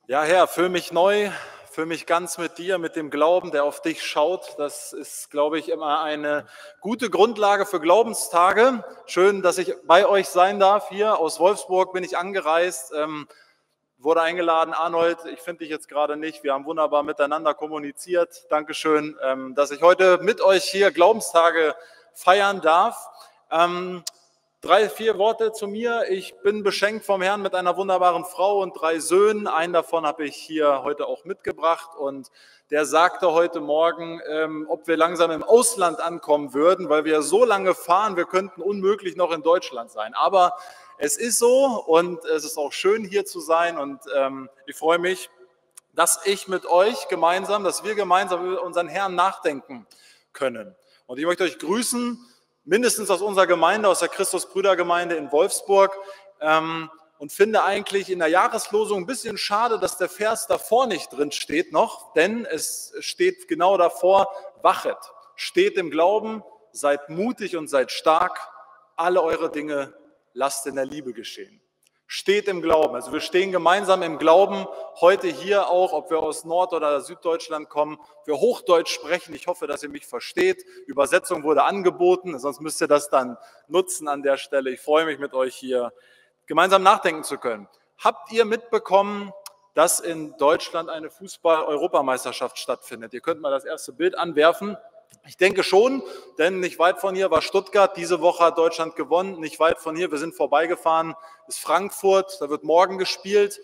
Ja, Herr, füll mich neu, füll mich ganz mit dir, mit dem Glauben, der auf dich schaut. Das ist, glaube ich, immer eine gute Grundlage für Glaubenstage. Schön, dass ich bei euch sein darf. Hier aus Wolfsburg bin ich angereist, wurde eingeladen. Arnold, ich finde dich jetzt gerade nicht. Wir haben wunderbar miteinander kommuniziert. Dankeschön, dass ich heute mit euch hier Glaubenstage feiern darf. 3, 4 Worte zu mir. Ich bin beschenkt vom Herrn mit einer wunderbaren Frau und 3 Söhnen. Einen davon habe ich hier heute auch mitgebracht und der sagte heute Morgen, ob wir langsam im Ausland ankommen würden, weil wir so lange fahren, wir könnten unmöglich noch in Deutschland sein. Aber es ist so und es ist auch schön hier zu sein und ich freue mich, dass wir gemeinsam über unseren Herrn nachdenken können. Und ich möchte euch grüßen, mindestens aus unserer Gemeinde, aus der Christus-Brüder-Gemeinde in Wolfsburg, und finde eigentlich in der Jahreslosung ein bisschen schade, dass der Vers davor nicht drin steht noch, denn es steht genau davor: Wachet, steht im Glauben, seid mutig und seid stark, alle eure Dinge lasst in der Liebe geschehen. Steht im Glauben. Also wir stehen gemeinsam im Glauben heute hier auch, ob wir aus Nord- oder Süddeutschland kommen, wir Hochdeutsch sprechen. Ich hoffe, dass ihr mich versteht. Übersetzung wurde angeboten, sonst müsst ihr das dann nutzen an der Stelle. Ich freue mich, mit euch hier gemeinsam nachdenken zu können. Habt ihr mitbekommen, dass in Deutschland eine Fußball-Europameisterschaft stattfindet? Ihr könnt mal das erste Bild anwerfen. Ich denke schon, denn nicht weit von hier war Stuttgart. Diese Woche hat Deutschland gewonnen. Nicht weit von hier, wir sind vorbeigefahren, ist Frankfurt. Da wird morgen gespielt.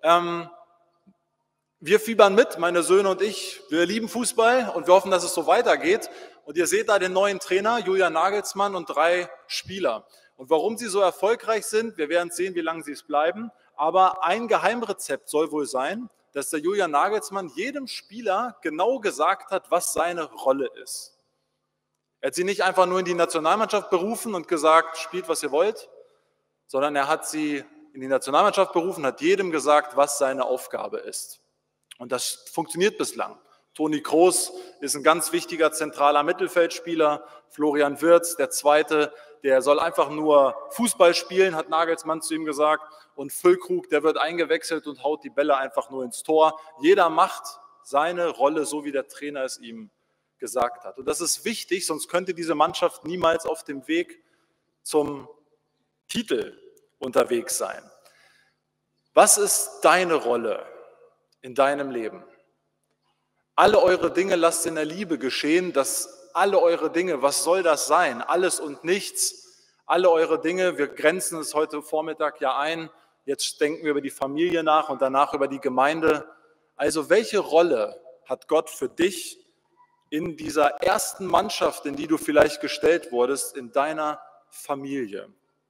Wir fiebern mit, meine Söhne und ich. Wir lieben Fußball und wir hoffen, dass es so weitergeht. Und ihr seht da den neuen Trainer, Julian Nagelsmann, und 3 Spieler. Und warum sie so erfolgreich sind, wir werden sehen, wie lange sie es bleiben. Aber ein Geheimrezept soll wohl sein, dass der Julian Nagelsmann jedem Spieler genau gesagt hat, was seine Rolle ist. Er hat sie nicht einfach nur in die Nationalmannschaft berufen und gesagt, spielt, was ihr wollt, sondern er hat sie in die Nationalmannschaft berufen, hat jedem gesagt, was seine Aufgabe ist. Und das funktioniert bislang. Toni Kroos ist ein ganz wichtiger zentraler Mittelfeldspieler. Florian Wirtz, der Zweite, der soll einfach nur Fußball spielen, hat Nagelsmann zu ihm gesagt. Und Füllkrug, der wird eingewechselt und haut die Bälle einfach nur ins Tor. Jeder macht seine Rolle, so wie der Trainer es ihm gesagt hat. Und das ist wichtig, sonst könnte diese Mannschaft niemals auf dem Weg zum Titel unterwegs sein. Was ist deine Rolle in deinem Leben? Alle eure Dinge lasst in der Liebe geschehen. Alle eure Dinge, was soll das sein? Alles und nichts. Alle eure Dinge, wir grenzen es heute Vormittag ja ein. Jetzt denken wir über die Familie nach und danach über die Gemeinde. Also welche Rolle hat Gott für dich in dieser ersten Mannschaft, in die du vielleicht gestellt wurdest, in deiner Familie?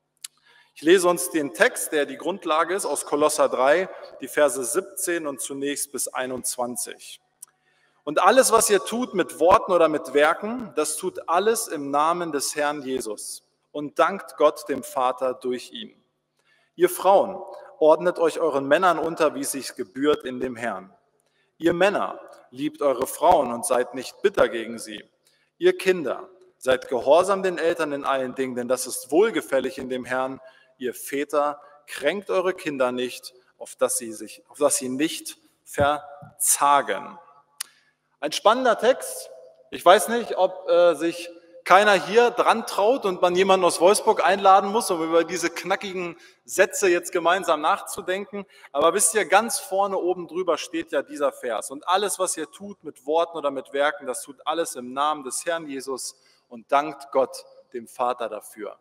Ich lese uns den Text, der die Grundlage ist, aus Kolosser 3, die Verse 17 und zunächst bis 21. Und alles, was ihr tut mit Worten oder mit Werken, das tut alles im Namen des Herrn Jesus und dankt Gott dem Vater durch ihn. Ihr Frauen, ordnet euch euren Männern unter, wie es sich gebührt in dem Herrn. Ihr Männer, liebt eure Frauen und seid nicht bitter gegen sie. Ihr Kinder, seid gehorsam den Eltern in allen Dingen, denn das ist wohlgefällig in dem Herrn. Ihr Väter, kränkt eure Kinder nicht, auf dass sie nicht verzagen. Ein spannender Text. Ich weiß nicht, ob sich keiner hier dran traut und man jemanden aus Wolfsburg einladen muss, um über diese knackigen Sätze jetzt gemeinsam nachzudenken. Aber wisst ihr, ganz vorne oben drüber steht ja dieser Vers. Und alles, was ihr tut mit Worten oder mit Werken, das tut alles im Namen des Herrn Jesus und dankt Gott, dem Vater, dafür.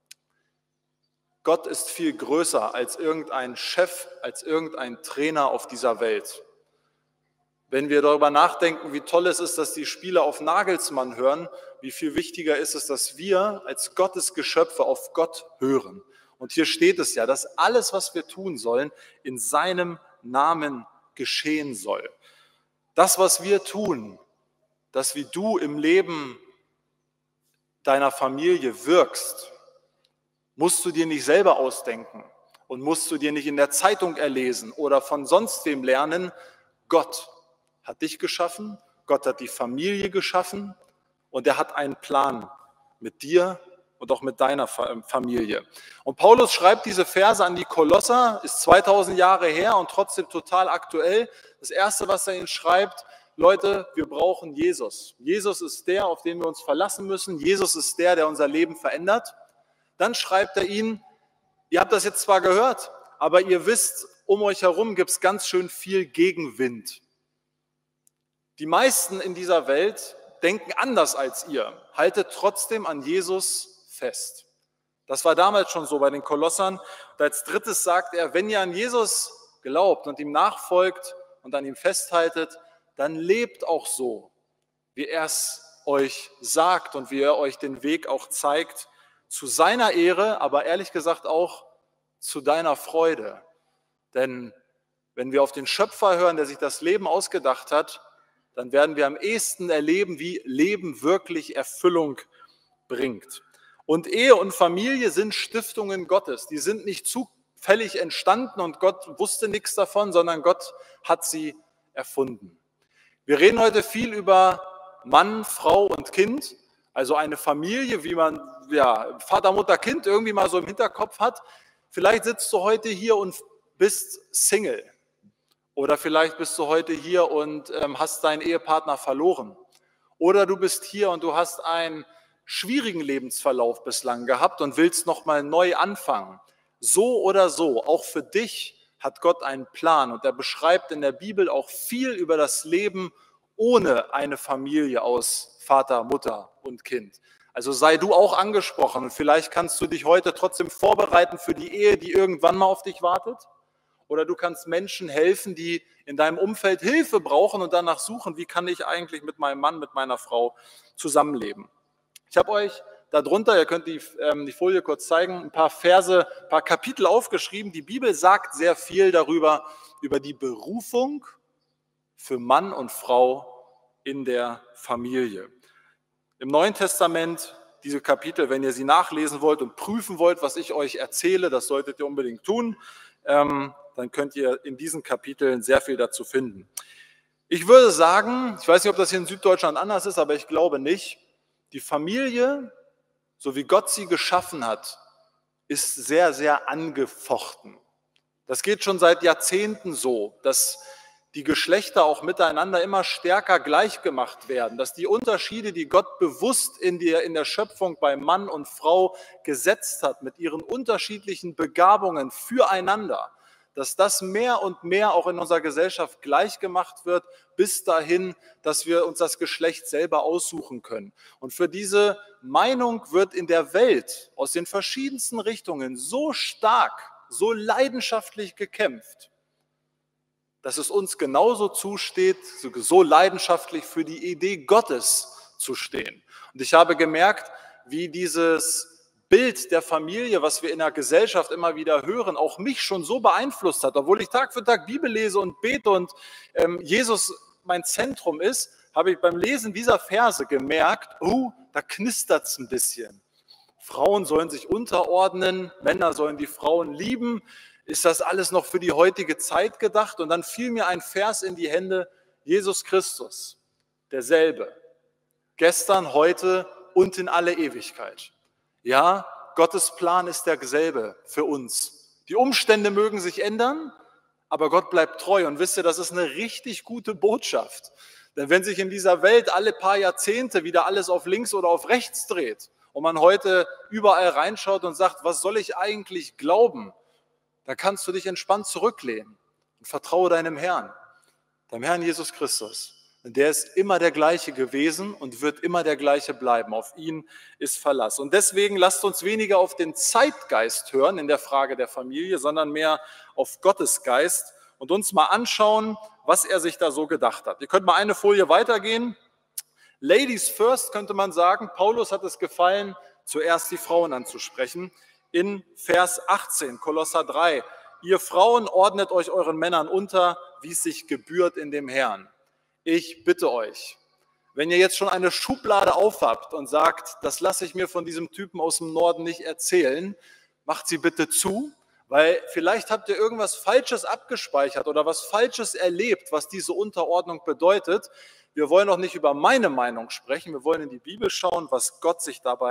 Gott ist viel größer als irgendein Chef, als irgendein Trainer auf dieser Welt. Wenn wir darüber nachdenken, wie toll es ist, dass die Spieler auf Nagelsmann hören, wie viel wichtiger ist es, dass wir als Gottes Geschöpfe auf Gott hören. Und hier steht es ja, dass alles, was wir tun sollen, in seinem Namen geschehen soll. Das, was wir tun, dass wie du im Leben deiner Familie wirkst, musst du dir nicht selber ausdenken und musst du dir nicht in der Zeitung erlesen oder von sonst wem lernen. Gott hat dich geschaffen, Gott hat die Familie geschaffen und er hat einen Plan mit dir und auch mit deiner Familie. Und Paulus schreibt diese Verse an die Kolosser, ist 2000 Jahre her und trotzdem total aktuell. Das Erste, was er ihnen schreibt: Leute, wir brauchen Jesus. Jesus ist der, auf den wir uns verlassen müssen. Jesus ist der, der unser Leben verändert. Dann schreibt er ihnen: Ihr habt das jetzt zwar gehört, aber ihr wisst, um euch herum gibt es ganz schön viel Gegenwind. Die meisten in dieser Welt denken anders als ihr. Haltet trotzdem an Jesus fest. Das war damals schon so bei den Kolossern. Und als drittes sagt er: Wenn ihr an Jesus glaubt und ihm nachfolgt und an ihm festhaltet, dann lebt auch so, wie er es euch sagt und wie er euch den Weg auch zeigt, zu seiner Ehre, aber ehrlich gesagt auch zu deiner Freude. Denn wenn wir auf den Schöpfer hören, der sich das Leben ausgedacht hat, dann werden wir am ehesten erleben, wie Leben wirklich Erfüllung bringt. Und Ehe und Familie sind Stiftungen Gottes. Die sind nicht zufällig entstanden und Gott wusste nichts davon, sondern Gott hat sie erfunden. Wir reden heute viel über Mann, Frau und Kind, also eine Familie, wie man Vater, Mutter, Kind irgendwie mal so im Hinterkopf hat. Vielleicht sitzt du heute hier und bist Single. Oder vielleicht bist du heute hier und hast deinen Ehepartner verloren. Oder du bist hier und du hast einen schwierigen Lebensverlauf bislang gehabt und willst nochmal neu anfangen. So oder so, auch für dich hat Gott einen Plan. Und er beschreibt in der Bibel auch viel über das Leben ohne eine Familie aus Vater, Mutter und Kind. Also sei du auch angesprochen und vielleicht kannst du dich heute trotzdem vorbereiten für die Ehe, die irgendwann mal auf dich wartet. Oder du kannst Menschen helfen, die in deinem Umfeld Hilfe brauchen und danach suchen, wie kann ich eigentlich mit meinem Mann, mit meiner Frau zusammenleben. Ich habe euch darunter, ihr könnt die Folie kurz zeigen, ein paar Verse, ein paar Kapitel aufgeschrieben. Die Bibel sagt sehr viel darüber, über die Berufung für Mann und Frau in der Familie. Im Neuen Testament, diese Kapitel, wenn ihr sie nachlesen wollt und prüfen wollt, was ich euch erzähle, das solltet ihr unbedingt tun, dann könnt ihr in diesen Kapiteln sehr viel dazu finden. Ich würde sagen, ich weiß nicht, ob das hier in Süddeutschland anders ist, aber ich glaube nicht, die Familie, so wie Gott sie geschaffen hat, ist sehr, sehr angefochten. Das geht schon seit Jahrzehnten so, dass die Geschlechter auch miteinander immer stärker gleichgemacht werden, dass die Unterschiede, die Gott bewusst in der Schöpfung bei Mann und Frau gesetzt hat, mit ihren unterschiedlichen Begabungen füreinander, dass das mehr und mehr auch in unserer Gesellschaft gleichgemacht wird, bis dahin, dass wir uns das Geschlecht selber aussuchen können. Und für diese Meinung wird in der Welt aus den verschiedensten Richtungen so stark, so leidenschaftlich gekämpft, dass es uns genauso zusteht, so leidenschaftlich für die Idee Gottes zu stehen. Und ich habe gemerkt, wie dieses Bild der Familie, was wir in der Gesellschaft immer wieder hören, auch mich schon so beeinflusst hat. Obwohl ich Tag für Tag Bibel lese und bete und Jesus mein Zentrum ist, habe ich beim Lesen dieser Verse gemerkt, da knistert es ein bisschen. Frauen sollen sich unterordnen, Männer sollen die Frauen lieben. Ist das alles noch für die heutige Zeit gedacht? Und dann fiel mir ein Vers in die Hände: Jesus Christus, derselbe, gestern, heute und in alle Ewigkeit. Ja, Gottes Plan ist derselbe für uns. Die Umstände mögen sich ändern, aber Gott bleibt treu. Und wisst ihr, das ist eine richtig gute Botschaft. Denn wenn sich in dieser Welt alle paar Jahrzehnte wieder alles auf links oder auf rechts dreht und man heute überall reinschaut und sagt, was soll ich eigentlich glauben, da kannst du dich entspannt zurücklehnen und vertraue deinem Herrn Jesus Christus. Und der ist immer der gleiche gewesen und wird immer der gleiche bleiben. Auf ihn ist Verlass. Und deswegen lasst uns weniger auf den Zeitgeist hören in der Frage der Familie, sondern mehr auf Gottes Geist und uns mal anschauen, was er sich da so gedacht hat. Ihr könnt mal eine Folie weitergehen. Ladies first könnte man sagen. Paulus hat es gefallen, zuerst die Frauen anzusprechen. In Vers 18, Kolosser 3, ihr Frauen ordnet euch euren Männern unter, wie es sich gebührt in dem Herrn. Ich bitte euch, wenn ihr jetzt schon eine Schublade aufhabt und sagt, das lasse ich mir von diesem Typen aus dem Norden nicht erzählen, macht sie bitte zu, weil vielleicht habt ihr irgendwas Falsches abgespeichert oder was Falsches erlebt, was diese Unterordnung bedeutet. Wir wollen auch nicht über meine Meinung sprechen, wir wollen in die Bibel schauen, was Gott sich dabei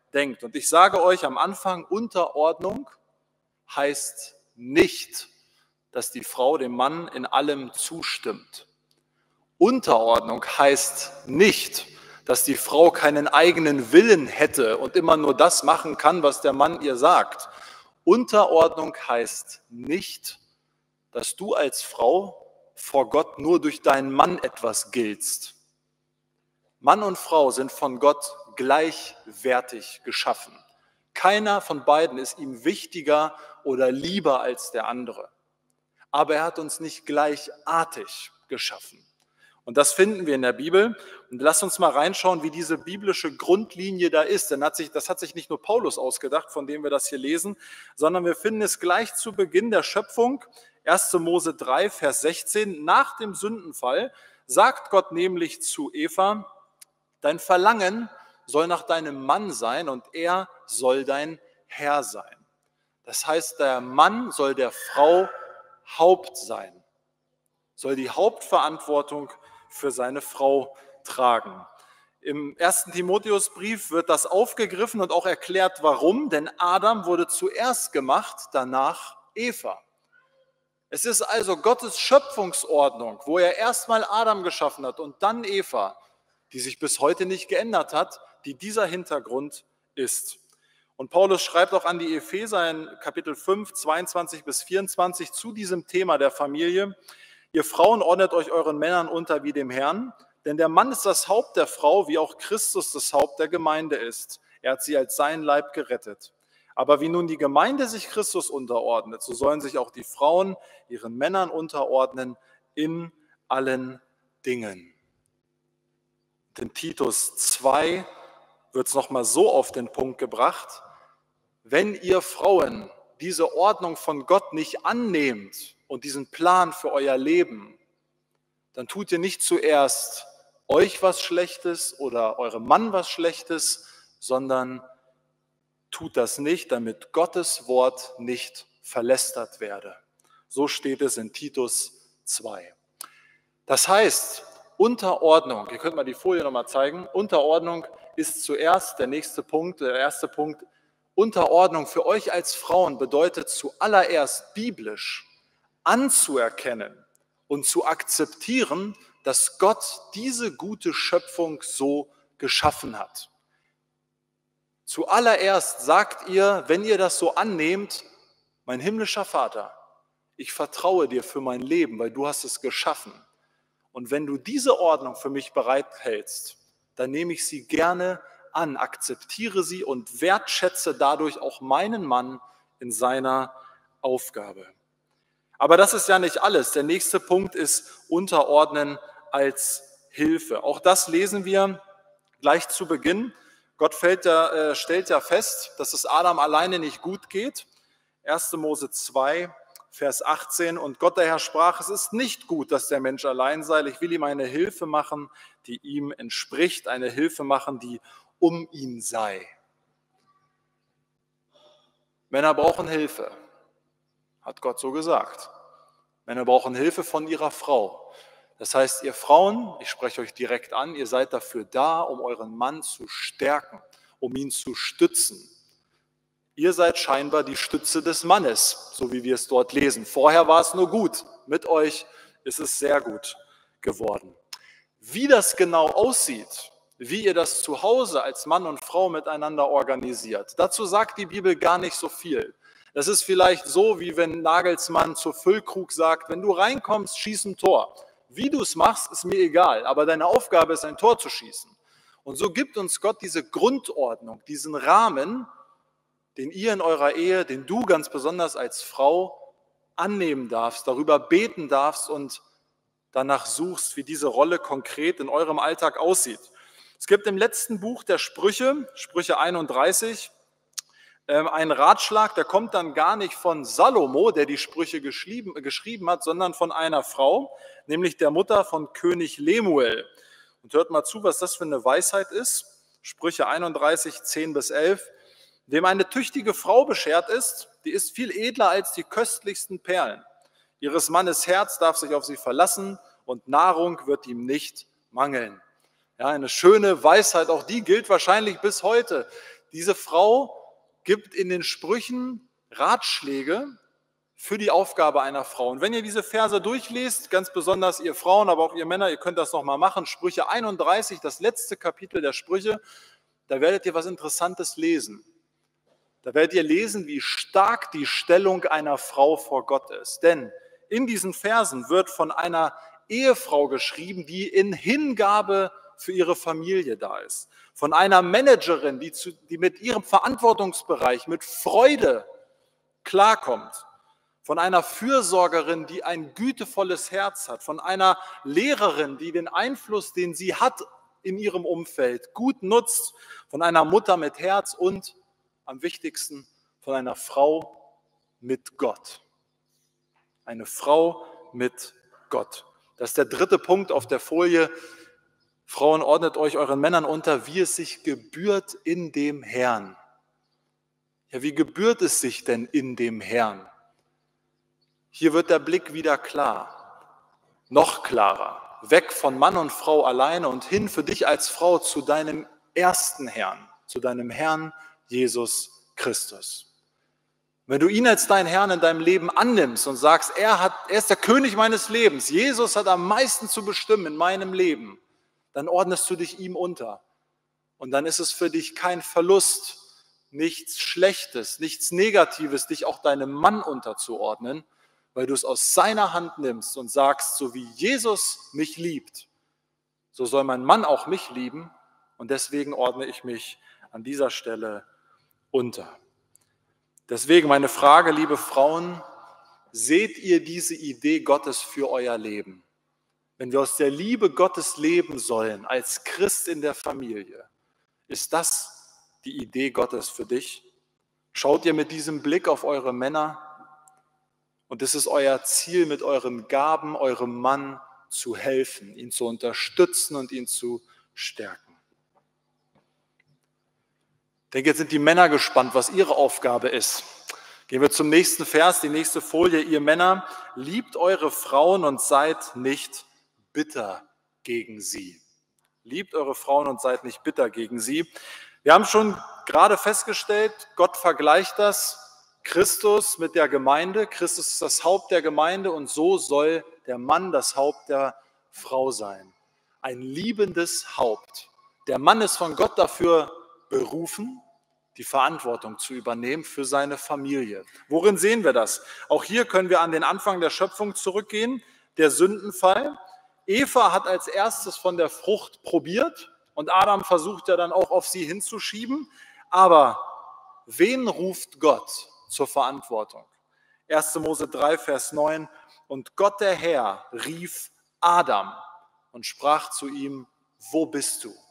denkt. Und ich sage euch am Anfang, Unterordnung heißt nicht, dass die Frau dem Mann in allem zustimmt. Unterordnung heißt nicht, dass die Frau keinen eigenen Willen hätte und immer nur das machen kann, was der Mann ihr sagt. Unterordnung heißt nicht, dass du als Frau vor Gott nur durch deinen Mann etwas giltst. Mann und Frau sind von Gott gleichwertig geschaffen. Keiner von beiden ist ihm wichtiger oder lieber als der andere. Aber er hat uns nicht gleichartig geschaffen. Und das finden wir in der Bibel. Und lasst uns mal reinschauen, wie diese biblische Grundlinie da ist. Denn das hat sich nicht nur Paulus ausgedacht, von dem wir das hier lesen, sondern wir finden es gleich zu Beginn der Schöpfung, 1. Mose 3, Vers 16. Nach dem Sündenfall sagt Gott nämlich zu Eva, dein Verlangen soll nach deinem Mann sein und er soll dein Herr sein. Das heißt, der Mann soll der Frau Haupt sein, soll die Hauptverantwortung für seine Frau tragen. Im 1. Timotheusbrief wird das aufgegriffen und auch erklärt, warum, denn Adam wurde zuerst gemacht, danach Eva. Es ist also Gottes Schöpfungsordnung, wo er erstmal Adam geschaffen hat und dann Eva, die sich bis heute nicht geändert hat, die dieser Hintergrund ist. Und Paulus schreibt auch an die Epheser in Kapitel 5, 22 bis 24 zu diesem Thema der Familie, ihr Frauen ordnet euch euren Männern unter wie dem Herrn, denn der Mann ist das Haupt der Frau, wie auch Christus das Haupt der Gemeinde ist. Er hat sie als sein Leib gerettet. Aber wie nun die Gemeinde sich Christus unterordnet, so sollen sich auch die Frauen ihren Männern unterordnen in allen Dingen. In Titus 2 wird es nochmal so auf den Punkt gebracht, wenn ihr Frauen diese Ordnung von Gott nicht annehmt und diesen Plan für euer Leben, dann tut ihr nicht zuerst euch was Schlechtes oder eurem Mann was Schlechtes, sondern tut das nicht, damit Gottes Wort nicht verlästert werde. So steht es in Titus 2. Das heißt, Unterordnung, ihr könnt mal die Folie nochmal zeigen, Unterordnung ist zuerst der nächste Punkt, der erste Punkt. Unterordnung für euch als Frauen bedeutet zuallererst biblisch anzuerkennen und zu akzeptieren, dass Gott diese gute Schöpfung so geschaffen hat. Zuallererst sagt ihr, wenn ihr das so annehmt, mein himmlischer Vater, ich vertraue dir für mein Leben, weil du hast es geschaffen. Und wenn du diese Ordnung für mich bereithältst, dann nehme ich sie gerne an, akzeptiere sie und wertschätze dadurch auch meinen Mann in seiner Aufgabe. Aber das ist ja nicht alles. Der nächste Punkt ist Unterordnen als Hilfe. Auch das lesen wir gleich zu Beginn. Gott stellt ja fest, dass es Adam alleine nicht gut geht. 1. Mose 2, Vers 18. Und Gott der Herr sprach, es ist nicht gut, dass der Mensch allein sei. Ich will ihm eine Hilfe machen, die ihm entspricht, eine Hilfe machen, die um ihn sei. Männer brauchen Hilfe, hat Gott so gesagt. Männer brauchen Hilfe von ihrer Frau. Das heißt, ihr Frauen, ich spreche euch direkt an, ihr seid dafür da, um euren Mann zu stärken, um ihn zu stützen. Ihr seid scheinbar die Stütze des Mannes, so wie wir es dort lesen. Vorher war es nur gut, mit euch ist es sehr gut geworden. Wie das genau aussieht, wie ihr das zu Hause als Mann und Frau miteinander organisiert, dazu sagt die Bibel gar nicht so viel. Das ist vielleicht so, wie wenn Nagelsmann zu Füllkrug sagt, wenn du reinkommst, schieß ein Tor. Wie du es machst, ist mir egal, aber deine Aufgabe ist, ein Tor zu schießen. Und so gibt uns Gott diese Grundordnung, diesen Rahmen, den ihr in eurer Ehe, den du ganz besonders als Frau annehmen darfst, darüber beten darfst und danach suchst, wie diese Rolle konkret in eurem Alltag aussieht. Es gibt im letzten Buch der Sprüche, Sprüche 31, einen Ratschlag, der kommt dann gar nicht von Salomo, der die Sprüche geschrieben hat, sondern von einer Frau, nämlich der Mutter von König Lemuel. Und hört mal zu, was das für eine Weisheit ist. Sprüche 31, 10 bis 11. Wem eine tüchtige Frau beschert ist, die ist viel edler als die köstlichsten Perlen. Ihres Mannes Herz darf sich auf sie verlassen und Nahrung wird ihm nicht mangeln. Ja, eine schöne Weisheit, auch die gilt wahrscheinlich bis heute. Diese Frau gibt in den Sprüchen Ratschläge für die Aufgabe einer Frau. Und wenn ihr diese Verse durchlest, ganz besonders ihr Frauen, aber auch ihr Männer, ihr könnt das nochmal machen, Sprüche 31, das letzte Kapitel der Sprüche, da werdet ihr was Interessantes lesen. Da werdet ihr lesen, wie stark die Stellung einer Frau vor Gott ist. Denn in diesen Versen wird von einer Ehefrau geschrieben, die in Hingabe für ihre Familie da ist. Von einer Managerin, die mit ihrem Verantwortungsbereich mit Freude klarkommt. Von einer Fürsorgerin, die ein gütevolles Herz hat. Von einer Lehrerin, die den Einfluss, den sie hat in ihrem Umfeld, gut nutzt. Von einer Mutter mit Herz und am wichtigsten von einer Frau mit Gott. Eine Frau mit Gott. Das ist der dritte Punkt auf der Folie. Frauen, ordnet euch euren Männern unter, wie es sich gebührt in dem Herrn. Ja, wie gebührt es sich denn in dem Herrn? Hier wird der Blick wieder klar, noch klarer. Weg von Mann und Frau alleine und hin für dich als Frau zu deinem ersten Herrn, zu deinem Herrn Jesus Christus. Wenn du ihn als deinen Herrn in deinem Leben annimmst und sagst, er ist der König meines Lebens, Jesus hat am meisten zu bestimmen in meinem Leben, dann ordnest du dich ihm unter. Und dann ist es für dich kein Verlust, nichts Schlechtes, nichts Negatives, dich auch deinem Mann unterzuordnen, weil du es aus seiner Hand nimmst und sagst, so wie Jesus mich liebt, so soll mein Mann auch mich lieben und deswegen ordne ich mich an dieser Stelle unter. Deswegen meine Frage, liebe Frauen, seht ihr diese Idee Gottes für euer Leben? Wenn wir aus der Liebe Gottes leben sollen, als Christ in der Familie, ist das die Idee Gottes für dich? Schaut ihr mit diesem Blick auf eure Männer? Und es ist euer Ziel, mit euren Gaben eurem Mann zu helfen, ihn zu unterstützen und ihn zu stärken. Ich denke, jetzt sind die Männer gespannt, was ihre Aufgabe ist. Gehen wir zum nächsten Vers, die nächste Folie. Ihr Männer, liebt eure Frauen und seid nicht bitter gegen sie. Liebt eure Frauen und seid nicht bitter gegen sie. Wir haben schon gerade festgestellt, Gott vergleicht das Christus mit der Gemeinde. Christus ist das Haupt der Gemeinde und so soll der Mann das Haupt der Frau sein. Ein liebendes Haupt. Der Mann ist von Gott dafür berufen, die Verantwortung zu übernehmen für seine Familie. Worin sehen wir das? Auch hier können wir an den Anfang der Schöpfung zurückgehen, der Sündenfall. Eva hat als erstes von der Frucht probiert und Adam versucht ja dann auch auf sie hinzuschieben. Aber wen ruft Gott zur Verantwortung? 1. Mose 3, Vers 9. Und Gott der Herr rief Adam und sprach zu ihm, wo bist du?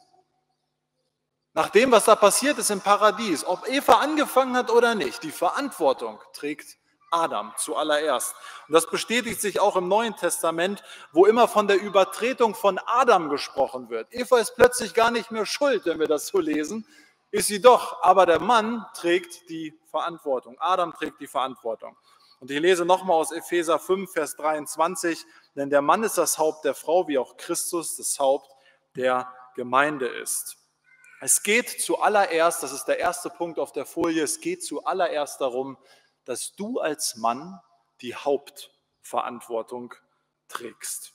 Nach dem, was da passiert ist im Paradies, ob Eva angefangen hat oder nicht, die Verantwortung trägt Adam zuallererst. Und das bestätigt sich auch im Neuen Testament, wo immer von der Übertretung von Adam gesprochen wird. Eva ist plötzlich gar nicht mehr schuld, wenn wir das so lesen, ist sie doch, aber der Mann trägt die Verantwortung. Adam trägt die Verantwortung. Und ich lese nochmal aus Epheser 5, Vers 23, denn der Mann ist das Haupt der Frau, wie auch Christus das Haupt der Gemeinde ist. Es geht zuallererst, das ist der erste Punkt auf der Folie, es geht zuallererst darum, dass du als Mann die Hauptverantwortung trägst.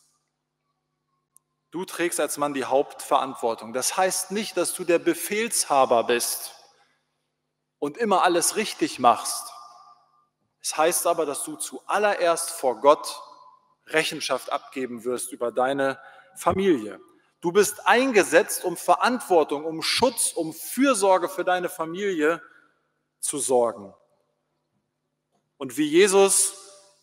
Du trägst als Mann die Hauptverantwortung. Das heißt nicht, dass du der Befehlshaber bist und immer alles richtig machst. Es heißt aber, dass du zuallererst vor Gott Rechenschaft abgeben wirst über deine Familie. Du bist eingesetzt, um Verantwortung, um Schutz, um Fürsorge für deine Familie zu sorgen. Und wie Jesus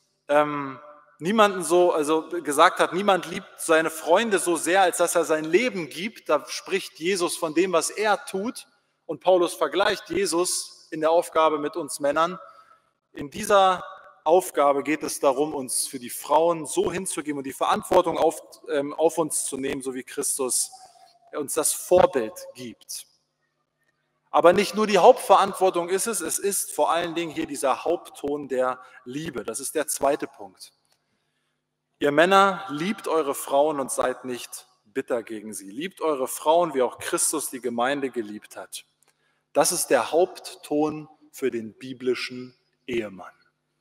gesagt hat, niemand liebt seine Freunde so sehr, als dass er sein Leben gibt, da spricht Jesus von dem, was er tut. Und Paulus vergleicht Jesus in der Aufgabe mit uns Männern. In dieser Aufgabe geht es darum, uns für die Frauen so hinzugeben und die Verantwortung auf uns zu nehmen, so wie Christus uns das Vorbild gibt. Aber nicht nur die Hauptverantwortung ist es ist vor allen Dingen hier dieser Hauptton der Liebe. Das ist der zweite Punkt. Ihr Männer, liebt eure Frauen und seid nicht bitter gegen sie. Liebt eure Frauen, wie auch Christus die Gemeinde geliebt hat. Das ist der Hauptton für den biblischen Ehemann.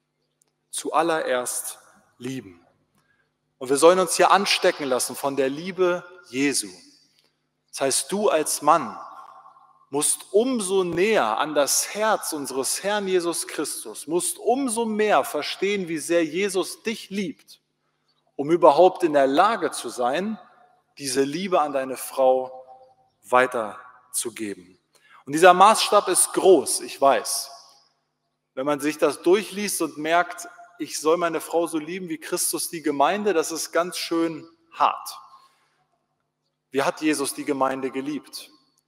Zuallererst lieben. Und wir sollen uns hier anstecken lassen von der Liebe Jesu. Das heißt, du als Mann musst umso näher an das Herz unseres Herrn Jesus Christus, musst umso mehr verstehen, wie sehr Jesus dich liebt, um überhaupt in der Lage zu sein, diese Liebe an deine Frau weiterzugeben. Und dieser Maßstab ist groß, ich weiß. Wenn man sich das durchliest und merkt, ich soll meine Frau so lieben wie Christus die Gemeinde, das ist ganz schön hart. Wie hat Jesus die Gemeinde geliebt?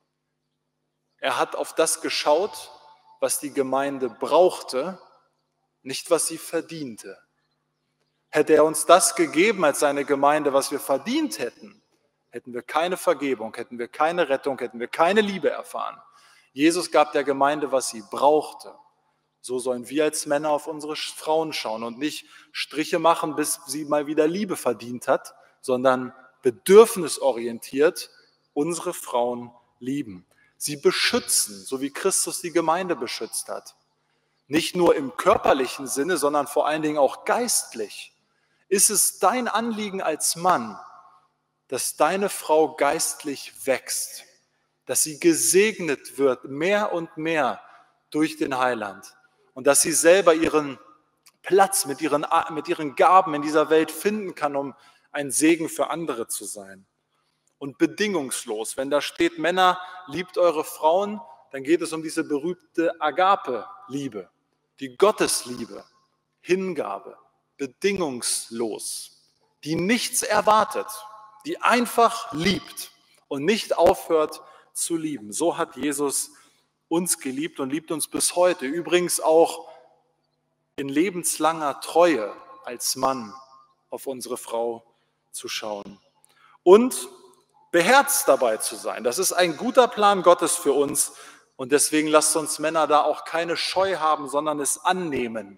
Er hat auf das geschaut, was die Gemeinde brauchte, nicht was sie verdiente. Hätte er uns das gegeben als seine Gemeinde, was wir verdient hätten, hätten wir keine Vergebung, hätten wir keine Rettung, hätten wir keine Liebe erfahren. Jesus gab der Gemeinde, was sie brauchte. So sollen wir als Männer auf unsere Frauen schauen und nicht Striche machen, bis sie mal wieder Liebe verdient hat, sondern bedürfnisorientiert unsere Frauen lieben. Sie beschützen, so wie Christus die Gemeinde beschützt hat. Nicht nur im körperlichen Sinne, sondern vor allen Dingen auch geistlich. Ist es dein Anliegen als Mann, dass deine Frau geistlich wächst, dass sie gesegnet wird, mehr und mehr durch den Heiland und dass sie selber ihren Platz mit ihren Gaben in dieser Welt finden kann, um ein Segen für andere zu sein. Und bedingungslos, wenn da steht, Männer, liebt eure Frauen, dann geht es um diese berühmte Agape-Liebe, die Gottesliebe, Hingabe, bedingungslos, die nichts erwartet, die einfach liebt und nicht aufhört zu lieben. So hat Jesus uns geliebt und liebt uns bis heute. Übrigens auch in lebenslanger Treue als Mann auf unsere Frau zu schauen. Und beherzt dabei zu sein. Das ist ein guter Plan Gottes für uns. Und deswegen lasst uns Männer da auch keine Scheu haben, sondern es annehmen.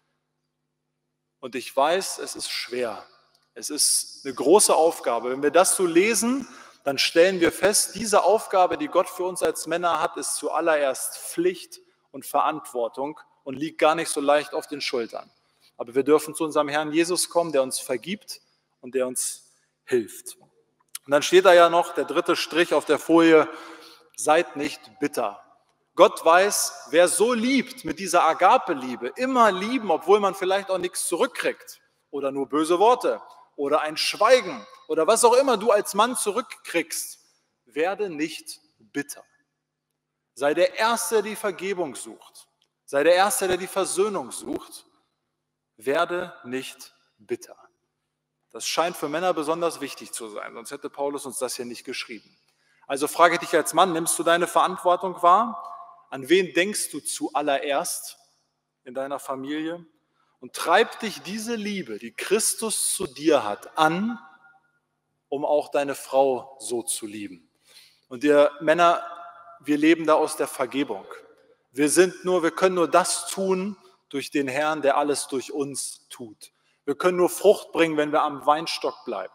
Und ich weiß, es ist schwer. Es ist eine große Aufgabe. Wenn wir das so lesen, dann stellen wir fest, diese Aufgabe, die Gott für uns als Männer hat, ist zuallererst Pflicht und Verantwortung und liegt gar nicht so leicht auf den Schultern. Aber wir dürfen zu unserem Herrn Jesus kommen, der uns vergibt und der uns hilft. Und dann steht da ja noch der dritte Strich auf der Folie, seid nicht bitter. Gott weiß, wer so liebt mit dieser Agape-Liebe, immer lieben, obwohl man vielleicht auch nichts zurückkriegt oder nur böse Worte oder ein Schweigen oder was auch immer du als Mann zurückkriegst, werde nicht bitter. Sei der Erste, der die Vergebung sucht. Sei der Erste, der die Versöhnung sucht. Werde nicht bitter. Das scheint für Männer besonders wichtig zu sein, sonst hätte Paulus uns das hier nicht geschrieben. Also frage dich als Mann, nimmst du deine Verantwortung wahr? An wen denkst du zuallererst in deiner Familie? Und treibt dich diese Liebe, die Christus zu dir hat, an, um auch deine Frau so zu lieben. Und ihr Männer, wir leben da aus der Vergebung. Wir können nur das tun durch den Herrn, der alles durch uns tut. Wir können nur Frucht bringen, wenn wir am Weinstock bleiben.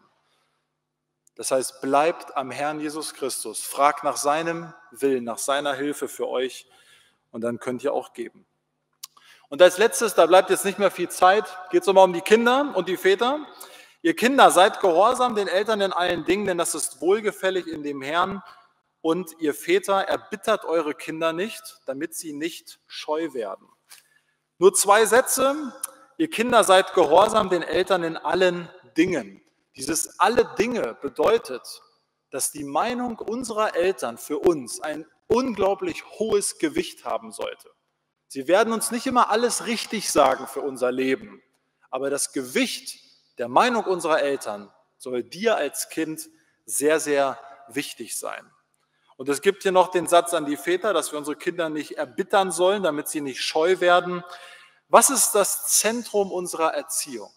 Das heißt, bleibt am Herrn Jesus Christus, fragt nach seinem Willen, nach seiner Hilfe für euch und dann könnt ihr auch geben. Und als letztes, da bleibt jetzt nicht mehr viel Zeit, geht es nochmal um die Kinder und die Väter. Ihr Kinder, seid gehorsam den Eltern in allen Dingen, denn das ist wohlgefällig in dem Herrn. Und ihr Väter, erbittert eure Kinder nicht, damit sie nicht scheu werden. Nur 2 Sätze. Ihr Kinder, seid gehorsam den Eltern in allen Dingen. Dieses alle Dinge bedeutet, dass die Meinung unserer Eltern für uns ein unglaublich hohes Gewicht haben sollte. Sie werden uns nicht immer alles richtig sagen für unser Leben, aber das Gewicht der Meinung unserer Eltern soll dir als Kind sehr, sehr wichtig sein. Und es gibt hier noch den Satz an die Väter, dass wir unsere Kinder nicht erbittern sollen, damit sie nicht scheu werden. Was ist das Zentrum unserer Erziehung?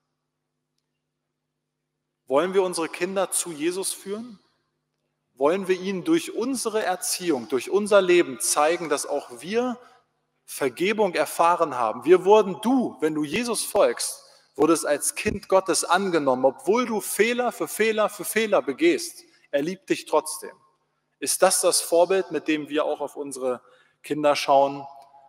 Wollen wir unsere Kinder zu Jesus führen? Wollen wir ihnen durch unsere Erziehung, durch unser Leben zeigen, dass auch wir Vergebung erfahren haben? Wenn du Jesus folgst, wurdest als Kind Gottes angenommen, obwohl du Fehler für Fehler für Fehler begehst. Er liebt dich trotzdem. Ist das Vorbild, mit dem wir auch auf unsere Kinder schauen?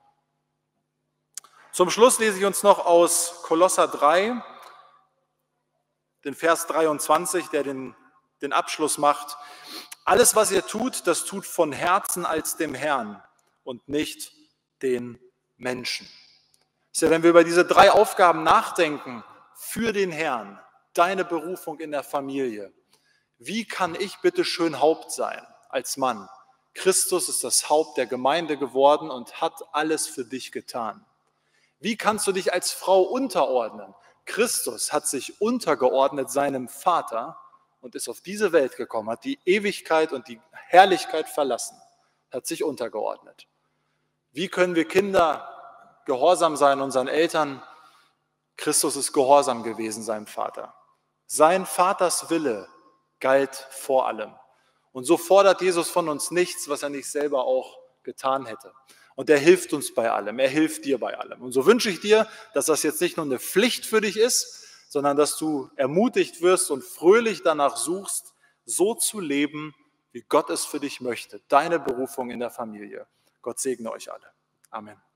Zum Schluss lese ich uns noch aus Kolosser 3, den Vers 23, der den Abschluss macht. Alles, was ihr tut, das tut von Herzen als dem Herrn und nicht den Menschen. Ist ja, wenn wir über diese 3 Aufgaben nachdenken, für den Herrn, deine Berufung in der Familie, wie kann ich bitte schön Haupt sein als Mann? Christus ist das Haupt der Gemeinde geworden und hat alles für dich getan. Wie kannst du dich als Frau unterordnen? Christus hat sich untergeordnet seinem Vater und ist auf diese Welt gekommen, hat die Ewigkeit und die Herrlichkeit verlassen, hat sich untergeordnet. Wie können wir Kinder gehorsam sein unseren Eltern? Christus ist gehorsam gewesen seinem Vater. Sein Vaters Wille galt vor allem. Und so fordert Jesus von uns nichts, was er nicht selber auch getan hätte. Und er hilft uns bei allem, er hilft dir bei allem. Und so wünsche ich dir, dass das jetzt nicht nur eine Pflicht für dich ist, sondern dass du ermutigt wirst und fröhlich danach suchst, so zu leben, wie Gott es für dich möchte. Deine Berufung in der Familie. Gott segne euch alle. Amen.